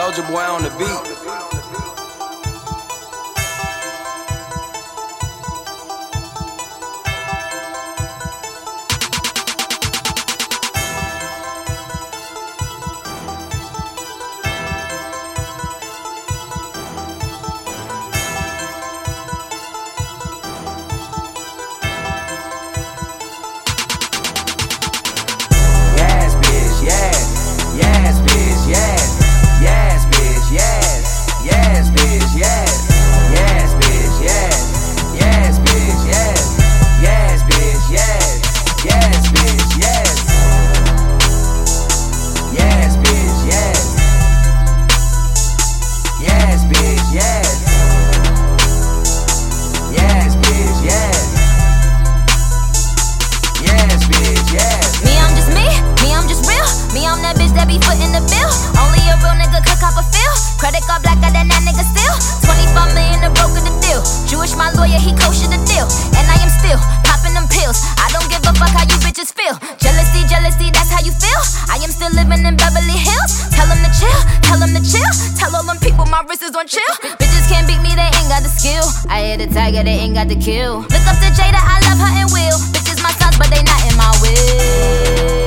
Soulja Boy on the beat. Credit card blacker than that nigga still. 25 million to broker the deal. Jewish, my lawyer, he kosher the deal. And I am still popping them pills. I don't give a fuck how you bitches feel. Jealousy, jealousy, that's how you feel. I am still living in Beverly Hills. Tell them to chill, tell them to chill. Tell all them people my wrist is on chill. Bitches can't beat me, they ain't got the skill. I hit a tiger, they ain't got the kill. Look up to Jada, I love her and Will. Bitches my sons, but they not in my will.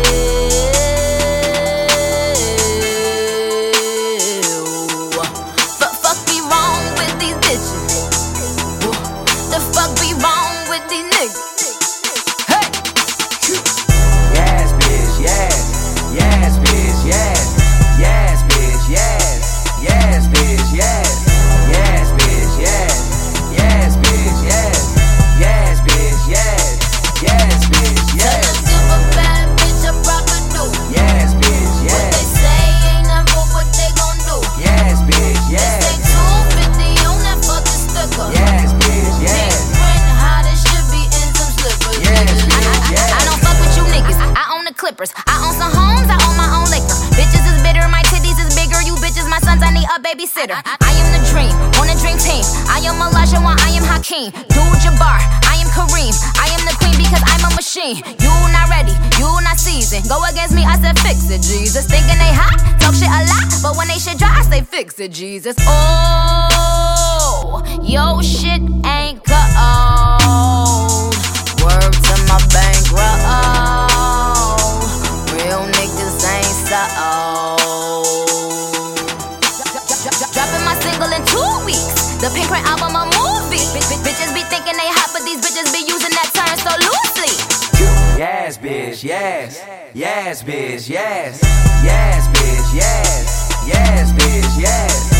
I own some homes, I own my own liquor. Bitches is bitter, my titties is bigger. You bitches, my sons, I need a babysitter. I am the dream, on a dream team. I am Elijah, I am Hakeem. Jabbar, I am Kareem. I am the queen because I'm a machine. You not ready, you not seasoned. Go against me, I said fix it, Jesus. Thinking they hot, talk shit a lot, but when they shit dry, I say fix it, Jesus. Oh, yo shit ain't cold. Word to my bankroll. Real niggas ain't so. Dropping my single in 2 weeks. The Pink Print album a movie. Bitches be thinking they hot, but these bitches be using that term so loosely. Yes, bitch, yes. Yes, bitch, yes. Yes, bitch, yes. Yes, bitch, yes.